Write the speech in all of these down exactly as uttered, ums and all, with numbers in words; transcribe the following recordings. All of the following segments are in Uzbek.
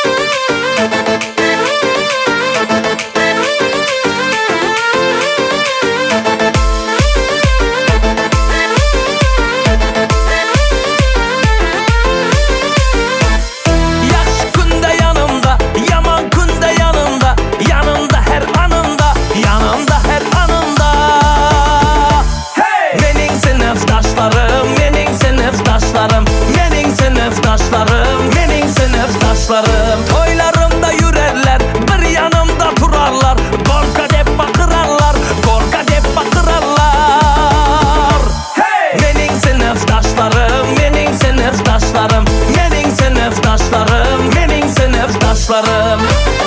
Toylarımda yürerler, bir yanımda durarlar. Korka dep bakırarlar, korka dep bakırarlar. Hey! Mening sinfdoshlarım, mening sinfdoshlarım, mening sinfdoshlarım, mening sinfdoshlarım.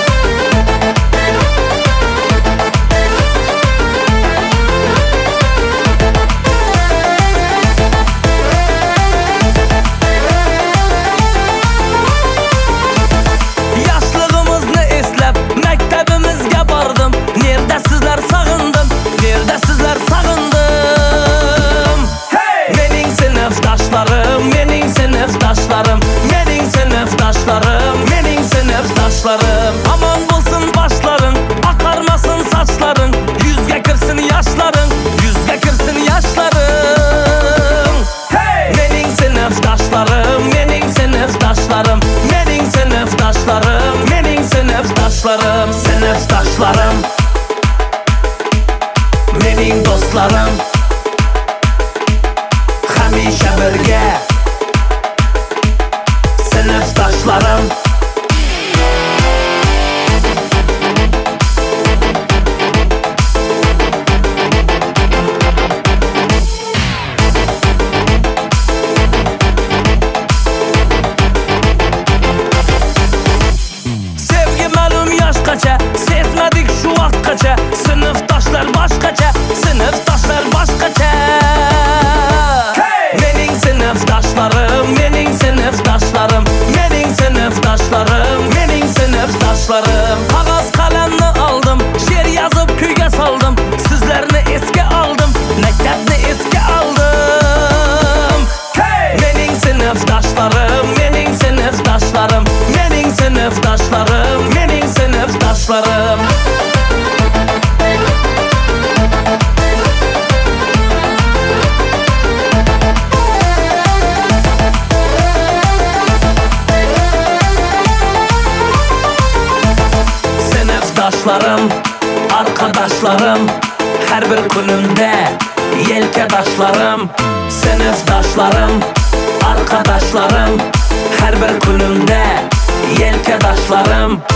Mening sinfdoshlarım, mening sinfdoshlarım. Aman bulsun başların, akarmasın saçların. Yüzge kirsin yaşların, yüzge kirsin yaşların. Hey! Mening sinfdoshlarım, mening sinfdoshlarım, mening sinfdoshlarım, mening sinfdoshlarım. Sinfdoshlarım, mening do'stlarim, hamisha birga. Sinfdoshlarım, sevgi ma'lum yoshgacha, sezmadik shu vaqtgacha. Sinfdoshlar boshqacha, sinfdoshlar boshqacha. Mening sinfdoshlarim, mening sinfdoshlarim, mening sinfdoshlarim, mening sinfdoshlarim. Qog'oz qalamni oldim, she'r yozib kuyga soldim. Sizlarni esga oldim, maktabni esga oldim. Mening sinfdoshlarim, mening sinfdoshlarim, mening sinfdoshlarim, mening sinfdoshlarim. Sinfdoshlarim, arkadaşlarım, her bir kunimda yelkadoshlarim. Sinfdoshlarim, arkadaşlarım, her bir kunimda yelkadoshlarim.